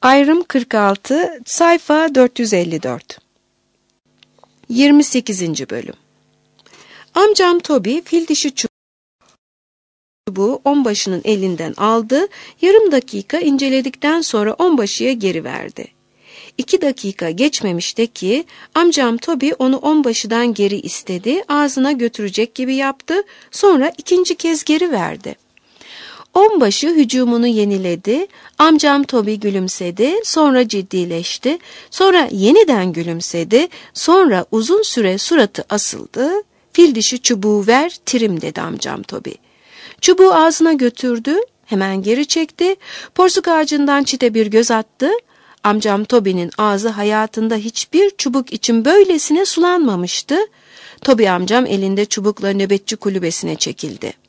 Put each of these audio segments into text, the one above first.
Ayrım 46, sayfa 454. 28. bölüm. Amcam Toby fil dişi çubuğu onbaşının elinden aldı, yarım dakika inceledikten sonra onbaşıya geri verdi. 2 dakika geçmemişti ki amcam Toby onu onbaşıdan geri istedi, ağzına götürecek gibi yaptı, sonra ikinci kez geri verdi. Onbaşı hücumunu yeniledi, amcam Toby gülümsedi, sonra ciddileşti, sonra yeniden gülümsedi, sonra uzun süre suratı asıldı. Fil dişi çubuğu ver, tirim dedi amcam Toby. Çubuğu ağzına götürdü, hemen geri çekti, porsuk ağacından çite bir göz attı. Amcam Toby'nin ağzı hayatında hiçbir çubuk için böylesine sulanmamıştı. Toby amcam elinde çubukla nöbetçi kulübesine çekildi.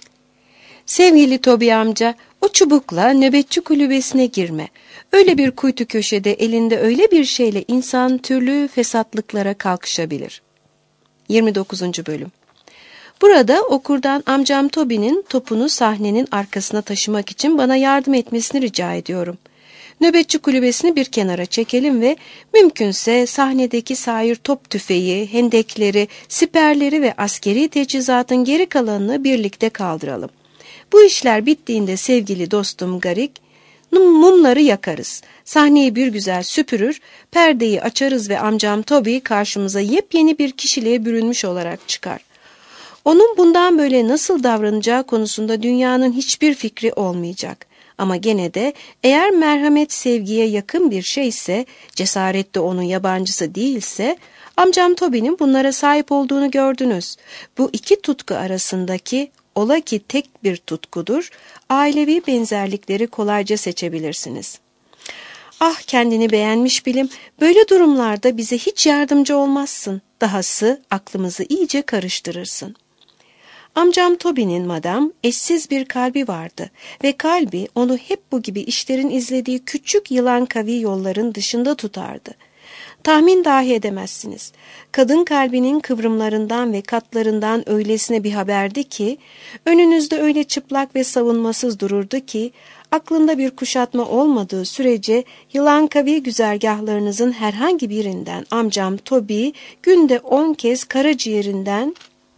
Sevgili Toby amca, o çubukla nöbetçi kulübesine girme. Öyle bir kuytu köşede elinde öyle bir şeyle insan türlü fesatlıklara kalkışabilir. 29. bölüm. Burada okurdan amcam Toby'nin topunu sahnenin arkasına taşımak için bana yardım etmesini rica ediyorum. Nöbetçi kulübesini bir kenara çekelim ve mümkünse sahnedeki sair top tüfeği, hendekleri, siperleri ve askeri teçhizatın geri kalanını birlikte kaldıralım. Bu işler bittiğinde sevgili dostum Garik, mumları yakarız. Sahneyi bir güzel süpürür, perdeyi açarız ve amcam Toby karşımıza yepyeni bir kişiliğe bürünmüş olarak çıkar. Onun bundan böyle nasıl davranacağı konusunda dünyanın hiçbir fikri olmayacak. Ama gene de eğer merhamet sevgiye yakın bir şeyse, cesaret de onun yabancısı değilse, amcam Toby'nin bunlara sahip olduğunu gördünüz. Bu iki tutku arasındaki ola ki tek bir tutkudur, ailevi benzerlikleri kolayca seçebilirsiniz. Ah kendini beğenmiş bilim, böyle durumlarda bize hiç yardımcı olmazsın. Dahası aklımızı iyice karıştırırsın. Amcam Toby'nin madam eşsiz bir kalbi vardı ve kalbi onu hep bu gibi işlerin izlediği küçük yılan kavi yolların dışında tutardı. Tahmin dahi edemezsiniz. Kadın kalbinin kıvrımlarından ve katlarından öylesine bir haberdi ki, önünüzde öyle çıplak ve savunmasız dururdu ki, aklında bir kuşatma olmadığı sürece yılankavi güzergahlarınızın herhangi birinden amcam Toby günde 10 kez karaciğerinden,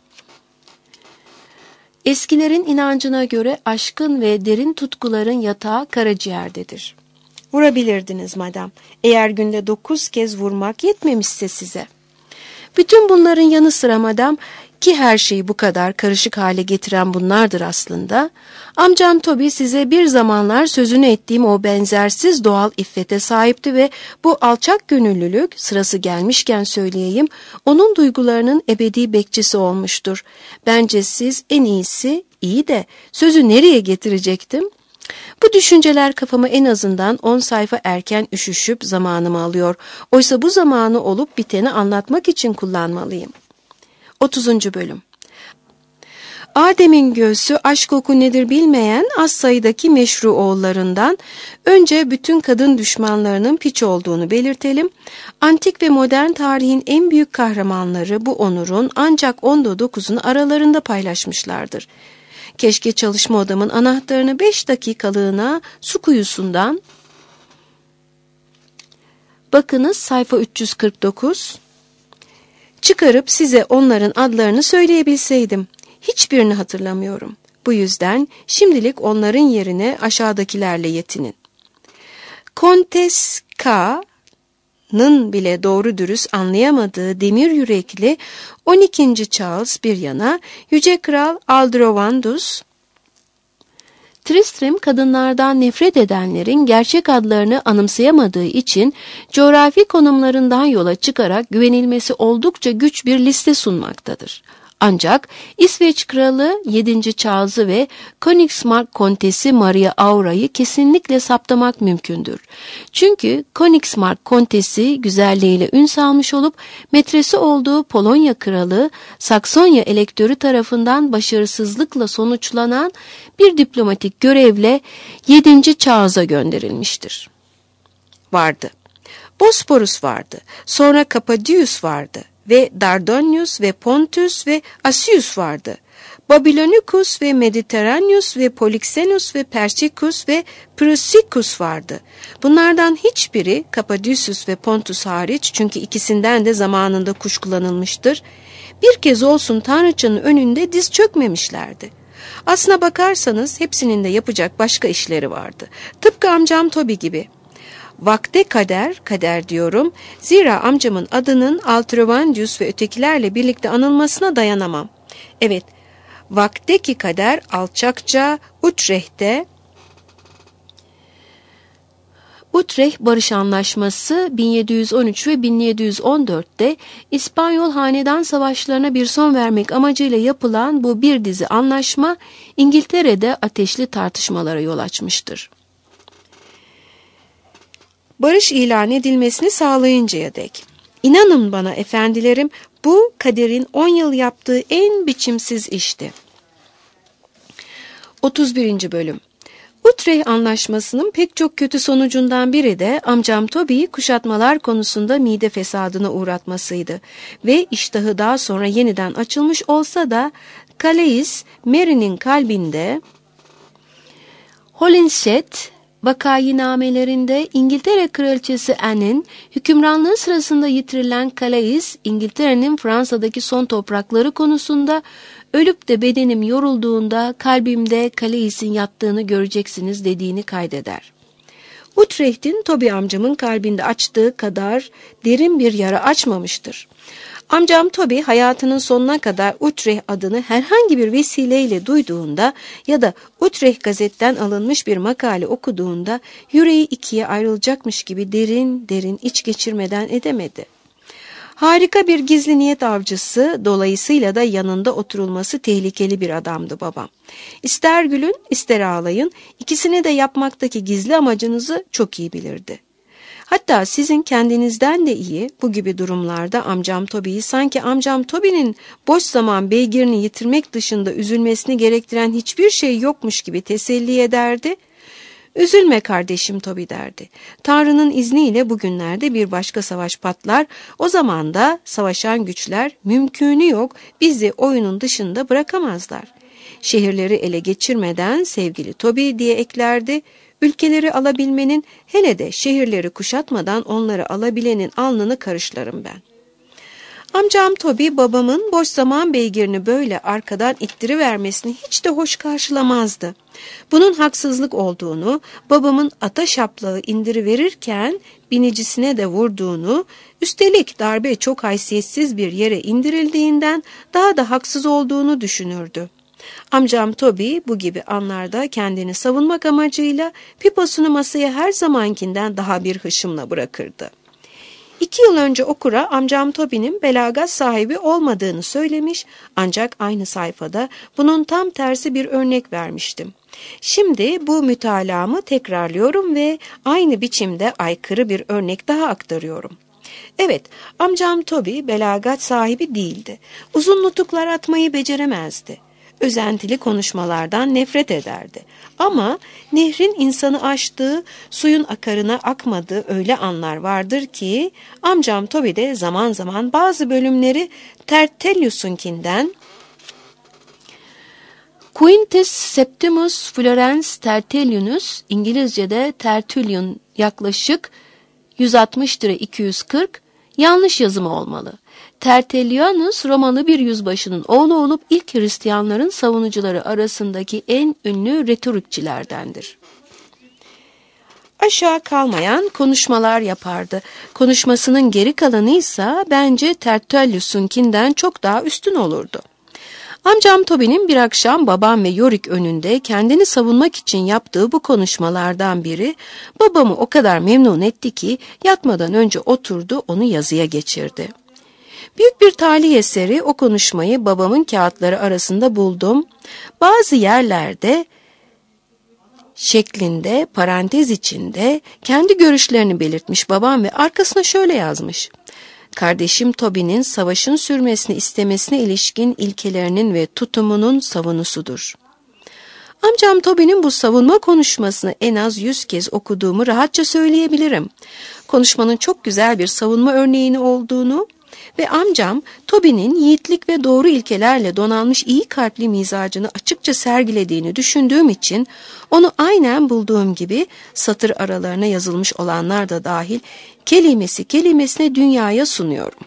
eskilerin inancına göre aşkın ve derin tutkuların yatağı karaciğerdedir. Vurabilirdiniz madam, eğer günde 9 kez vurmak yetmemişse size. Bütün bunların yanı sıra madam, ki her şeyi bu kadar karışık hale getiren bunlardır aslında, amcam Toby size bir zamanlar sözünü ettiğim o benzersiz doğal iffete sahipti ve bu alçak gönüllülük, sırası gelmişken söyleyeyim, onun duygularının ebedi bekçisi olmuştur. Bence siz en iyisi, iyi de sözü nereye getirecektim? Bu düşünceler kafamı en azından 10 sayfa erken üşüşüp zamanımı alıyor. Oysa bu zamanı olup biteni anlatmak için kullanmalıyım. 30. bölüm. Adem'in göğsü aşk oku nedir bilmeyen az sayıdaki meşru oğullarından önce bütün kadın düşmanlarının piç olduğunu belirtelim. Antik ve modern tarihin en büyük kahramanları bu onurun ancak 9'unu aralarında paylaşmışlardır. Keşke çalışma odamın anahtarını 5 dakikalığına su kuyusundan, bakınız sayfa 349, çıkarıp size onların adlarını söyleyebilseydim. Hiçbirini hatırlamıyorum. Bu yüzden şimdilik onların yerine aşağıdakilerle yetinin. Kontes K'nın bile doğru dürüst anlayamadığı demir yürekli 12. Charles bir yana, Yüce Kral Aldrovandus, Tristram kadınlardan nefret edenlerin gerçek adlarını anımsayamadığı için coğrafi konumlarından yola çıkarak güvenilmesi oldukça güç bir liste sunmaktadır. Ancak İsveç Kralı 7. Charles'ı ve Königsmark Kontesi Maria Aura'yı kesinlikle saptamak mümkündür. Çünkü Königsmark Kontesi güzelliğiyle ün salmış olup metresi olduğu Polonya Kralı Saksonya elektörü tarafından başarısızlıkla sonuçlanan bir diplomatik görevle 7. Charles'a gönderilmiştir. Vardı. Bosporus vardı. Sonra Kapadius vardı. Ve Dardanius ve Pontus ve Asius vardı. Babylonicus ve Mediterraneus ve Polyxenus ve Persicus ve Prusikus vardı. Bunlardan hiçbiri Kappadüsüs ve Pontus hariç, çünkü ikisinden de zamanında kuşkulanılmıştır, bir kez olsun Tanrıçanın önünde diz çökmemişlerdi. Aslına bakarsanız hepsinin de yapacak başka işleri vardı. Tıpkı amcam Toby gibi. Vakte kader diyorum, zira amcamın adının Altrovandius ve ötekilerle birlikte anılmasına dayanamam. Evet, vakteki kader alçakça Utrecht Barış Anlaşması 1713 ve 1714'te İspanyol hanedan savaşlarına bir son vermek amacıyla yapılan bu bir dizi anlaşma İngiltere'de ateşli tartışmalara yol açmıştır. Barış ilan edilmesini sağlayıncaya dek. İnanın bana efendilerim, bu kaderin 10 yıl yaptığı en biçimsiz işti. 31. Bölüm. Utrecht Anlaşması'nın pek çok kötü sonucundan biri de amcam Toby'yi kuşatmalar konusunda mide fesadına uğratmasıydı ve iştahı daha sonra yeniden açılmış olsa da Calais, Mary'nin kalbinde Holinshed vakayinamelerinde İngiltere Kraliçesi Anne'in hükümranlığı sırasında yitirilen Calais, İngiltere'nin Fransa'daki son toprakları konusunda ölüp de bedenim yorulduğunda kalbimde Calais'in yattığını göreceksiniz dediğini kaydeder. Utrecht'in Toby amcamın kalbinde açtığı kadar derin bir yara açmamıştır. Amcam Toby hayatının sonuna kadar Utrecht adını herhangi bir vesileyle duyduğunda ya da Utrecht gazetten alınmış bir makale okuduğunda yüreği ikiye ayrılacakmış gibi derin derin iç geçirmeden edemedi. Harika bir gizli niyet avcısı, dolayısıyla da yanında oturulması tehlikeli bir adamdı babam. İster gülün, ister ağlayın, ikisini de yapmaktaki gizli amacınızı çok iyi bilirdi. Hatta sizin kendinizden de iyi bu gibi durumlarda amcam Toby'yi sanki amcam Toby'nin boş zaman beygirini yitirmek dışında üzülmesini gerektiren hiçbir şey yokmuş gibi teselli ederdi. "Üzülme kardeşim Toby" derdi. "Tanrı'nın izniyle bugünlerde bir başka savaş patlar. O zaman da savaşan güçler mümkünü yok bizi oyunun dışında bırakamazlar. Şehirleri ele geçirmeden sevgili Toby" diye eklerdi. "Ülkeleri alabilmenin, hele de şehirleri kuşatmadan onları alabilenin alnını karışlarım ben." Amcam Toby babamın boş zaman beygirini böyle arkadan ittirivermesini hiç de hoş karşılamazdı. Bunun haksızlık olduğunu, babamın ata şaplağı indiriverirken binicisine de vurduğunu, üstelik darbe çok haysiyetsiz bir yere indirildiğinden daha da haksız olduğunu düşünürdü. Amcam Toby bu gibi anlarda kendini savunmak amacıyla piposunu masaya her zamankinden daha bir hışımla bırakırdı. 2 yıl önce okura amcam Toby'nin belagat sahibi olmadığını söylemiş, ancak aynı sayfada bunun tam tersi bir örnek vermiştim. Şimdi bu mütalaamı tekrarlıyorum ve aynı biçimde aykırı bir örnek daha aktarıyorum. Evet, amcam Toby belagat sahibi değildi. Uzun nutuklar atmayı beceremezdi. Özentili konuşmalardan nefret ederdi. Ama nehrin insanı aştığı, suyun akarına akmadığı öyle anlar vardır ki amcam Toby de zaman zaman bazı bölümleri Tertullius'unkinden Quintus Septimus Florence Tertullianus, İngilizce'de Tertullian, yaklaşık 160-240, yanlış yazımı olmalı. Tertullianus Romalı bir yüzbaşının oğlu olup ilk Hristiyanların savunucuları arasındaki en ünlü retorikçilerdendir. Aşağı kalmayan konuşmalar yapardı. Konuşmasının geri kalanı ise bence Tertullius'unkinden çok daha üstün olurdu. Amcam Toby'nin bir akşam babam ve Yorick önünde kendini savunmak için yaptığı bu konuşmalardan biri babamı o kadar memnun etti ki yatmadan önce oturdu, onu yazıya geçirdi. Büyük bir talih eseri o konuşmayı babamın kağıtları arasında buldum. Bazı yerlerde şeklinde parantez içinde kendi görüşlerini belirtmiş babam ve arkasına şöyle yazmış: "Kardeşim Toby'nin savaşın sürmesini istemesine ilişkin ilkelerinin ve tutumunun savunusudur." Amcam Toby'nin bu savunma konuşmasını en az 100 kez okuduğumu rahatça söyleyebilirim. Konuşmanın çok güzel bir savunma örneğini olduğunu, Ve amcam Toby'nin yiğitlik ve doğru ilkelerle donanmış iyi kalpli mizacını açıkça sergilediğini düşündüğüm için onu aynen bulduğum gibi satır aralarına yazılmış olanlar da dahil kelimesi kelimesine dünyaya sunuyorum.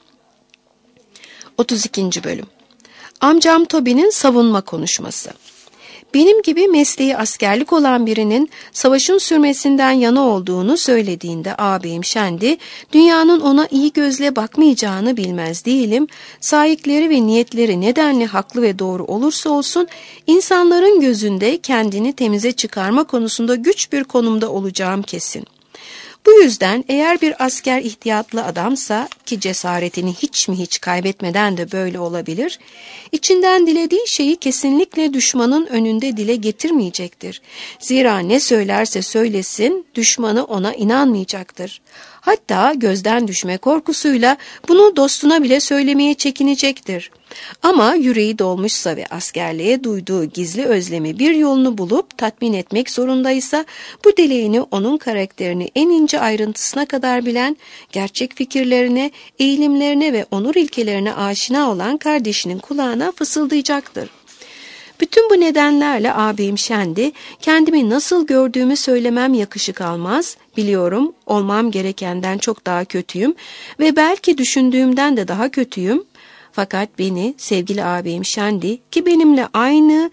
32. Bölüm. Amcam Toby'nin savunma konuşması. Benim gibi mesleği askerlik olan birinin savaşın sürmesinden yana olduğunu söylediğinde ağabeyim Shandy, dünyanın ona iyi gözle bakmayacağını bilmez değilim. Sahipleri ve niyetleri nedenli haklı ve doğru olursa olsun, insanların gözünde kendini temize çıkarma konusunda güç bir konumda olacağım kesin. Bu yüzden eğer bir asker ihtiyatlı adamsa, ki cesaretini hiç mi hiç kaybetmeden de böyle olabilir, içinden dilediği şeyi kesinlikle düşmanın önünde dile getirmeyecektir. Zira ne söylerse söylesin, düşmanı ona inanmayacaktır. Hatta gözden düşme korkusuyla bunu dostuna bile söylemeye çekinecektir. Ama yüreği dolmuşsa ve askerliğe duyduğu gizli özlemi bir yolunu bulup tatmin etmek zorundaysa, bu dileğini onun karakterini en ince ayrıntısına kadar bilen, gerçek fikirlerine, eğilimlerine ve onur ilkelerine aşina olan kardeşinin kulağına fısıldayacaktır. Bütün bu nedenlerle ağabeyim Shandy, kendimi nasıl gördüğümü söylemem yakışık almaz, biliyorum olmam gerekenden çok daha kötüyüm ve belki düşündüğümden de daha kötüyüm. Fakat beni sevgili ağabeyim Shandy, ki benimle aynı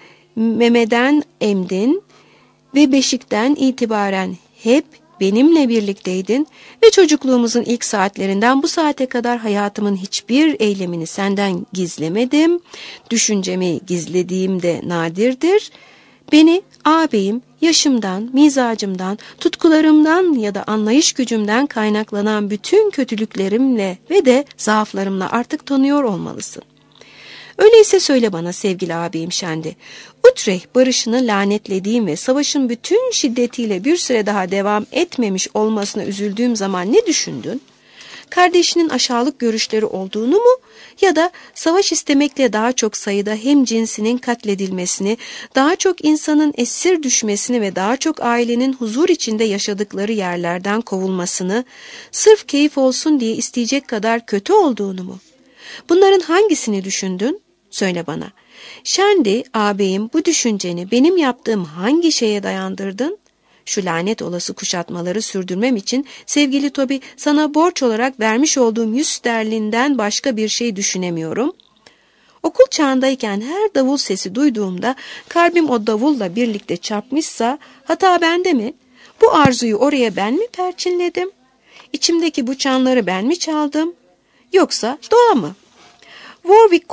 memeden emdin ve beşikten itibaren hep benimle birlikteydin ve çocukluğumuzun ilk saatlerinden bu saate kadar hayatımın hiçbir eylemini senden gizlemedim. Düşüncemi gizlediğim de nadirdir. Beni ağabeyim yaşımdan, mizacımdan, tutkularımdan ya da anlayış gücümden kaynaklanan bütün kötülüklerimle ve de zaaflarımla artık tanıyor olmalısın. Öyleyse söyle bana sevgili ağabeyim Shandy, Utrecht barışını lanetlediğim ve savaşın bütün şiddetiyle bir süre daha devam etmemiş olmasına üzüldüğüm zaman ne düşündün? Kardeşinin aşağılık görüşleri olduğunu mu ya da savaş istemekle daha çok sayıda hem cinsinin katledilmesini, daha çok insanın esir düşmesini ve daha çok ailenin huzur içinde yaşadıkları yerlerden kovulmasını, sırf keyif olsun diye isteyecek kadar kötü olduğunu mu? Bunların hangisini düşündün? Söyle bana. Shandy ağabeyim, bu düşünceni benim yaptığım hangi şeye dayandırdın? Şu lanet olası kuşatmaları sürdürmem için sevgili Toby, sana borç olarak vermiş olduğum 100 sterlinden başka bir şey düşünemiyorum. Okul çağındayken her davul sesi duyduğumda kalbim o davulla birlikte çarpmışsa hata bende mi? Bu arzuyu oraya ben mi perçinledim? İçimdeki bu çanları ben mi çaldım? Yoksa doğa mı? Warwick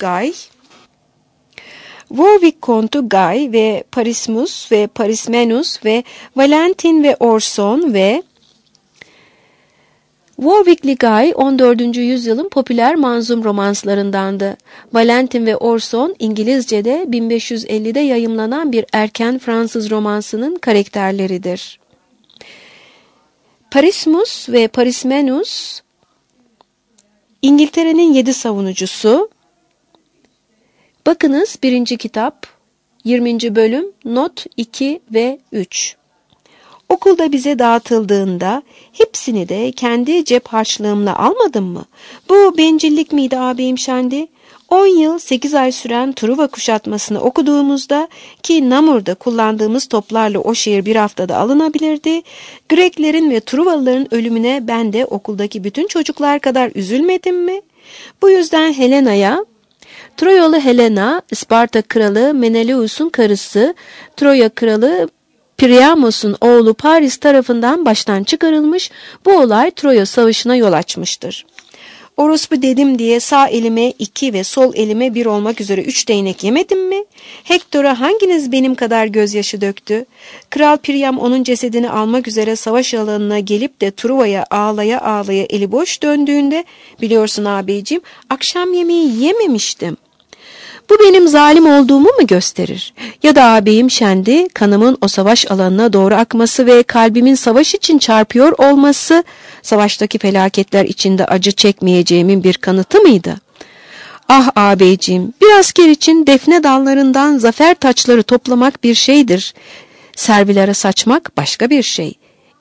Kontu Guy ve Parismus ve Parismenus ve Valentin ve Orson ve Warwick'li Guy 14. yüzyılın popüler manzum romanslarındandı. Valentin ve Orson İngilizce'de 1550'de yayımlanan bir erken Fransız romansının karakterleridir. Parismus ve Parismenus İngiltere'nin 7 savunucusu. Bakınız 1. kitap 20. bölüm not 2 ve 3. Okulda bize dağıtıldığında hepsini de kendi cep harçlığımla almadım mı? Bu bencillik miydi ağabeyim Shandy? 10 yıl 8 ay süren Truva kuşatmasını okuduğumuzda, ki Namur'da kullandığımız toplarla o şehir bir haftada alınabilirdi, Greklerin ve Truvalıların ölümüne ben de okuldaki bütün çocuklar kadar üzülmedim mi? Bu yüzden Helena'ya, Troyalı Helena, Isparta kralı Menelaus'un karısı, Troya kralı Priamos'un oğlu Paris tarafından baştan çıkarılmış, bu olay Troya savaşına yol açmıştır. Orospu dedim diye sağ elime 2 ve sol elime 1 olmak üzere 3 değnek yemedim mi? Hektor'a hanginiz benim kadar gözyaşı döktü? Kral Priam onun cesedini almak üzere savaş alanına gelip de Truva'ya ağlaya ağlaya eli boş döndüğünde, biliyorsun ağabeyciğim, akşam yemeği yememiştim. Bu benim zalim olduğumu mu gösterir? Ya da ağabeyim Shandy, kanımın o savaş alanına doğru akması ve kalbimin savaş için çarpıyor olması, savaştaki felaketler içinde acı çekmeyeceğimin bir kanıtı mıydı? Ah ağabeyciğim, bir asker için defne dallarından zafer taçları toplamak bir şeydir. Servilere saçmak başka bir şey.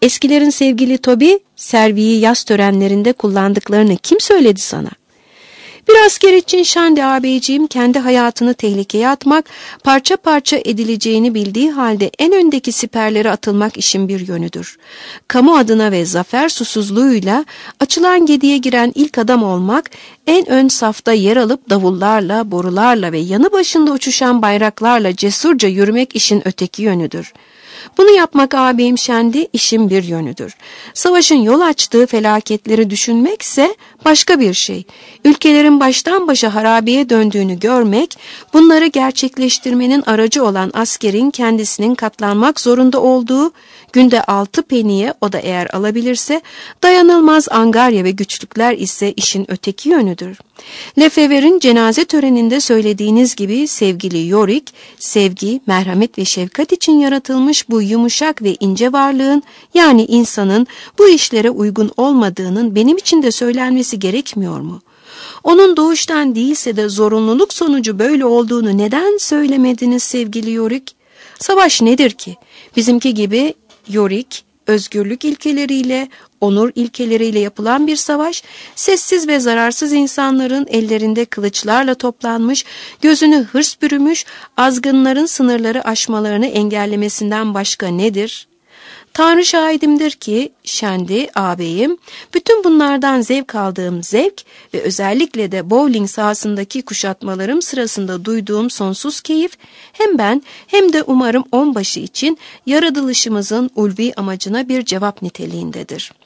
Eskilerin sevgili Toby, serviyi yaz törenlerinde kullandıklarını kim söyledi sana? Bir asker için Shandy ağabeyciğim kendi hayatını tehlikeye atmak, parça parça edileceğini bildiği halde en öndeki siperlere atılmak işin bir yönüdür. Kamu adına ve zafer susuzluğuyla açılan gediye giren ilk adam olmak, en ön safta yer alıp davullarla, borularla ve yanı başında uçuşan bayraklarla cesurca yürümek işin öteki yönüdür. Bunu yapmak ağabeyim Shandy işin bir yönüdür. Savaşın yol açtığı felaketleri düşünmekse başka bir şey. Ülkelerin baştan başa harabeye döndüğünü görmek, bunları gerçekleştirmenin aracı olan askerin kendisinin katlanmak zorunda olduğu, günde 6 peniye, o da eğer alabilirse, dayanılmaz angarya ve güçlükler ise işin öteki yönüdür. Lefever'in cenaze töreninde söylediğiniz gibi sevgili Yorick, sevgi, merhamet ve şefkat için yaratılmış bu yumuşak ve ince varlığın, yani insanın bu işlere uygun olmadığının benim için de söylenmesi gerekmiyor mu? Onun doğuştan değilse de zorunluluk sonucu böyle olduğunu neden söylemediniz sevgili Yorick? Savaş nedir ki? Bizimki gibi Yorick, özgürlük ilkeleriyle, onur ilkeleriyle yapılan bir savaş, sessiz ve zararsız insanların ellerinde kılıçlarla toplanmış, gözünü hırs bürümüş, azgınların sınırları aşmalarını engellemesinden başka nedir? Tanrı şahidimdir ki, Shandy ağabeyim, bütün bunlardan zevk aldığım zevk ve özellikle de bowling sahasındaki kuşatmalarım sırasında duyduğum sonsuz keyif, hem ben hem de umarım onbaşı için yaratılışımızın ulvi amacına bir cevap niteliğindedir.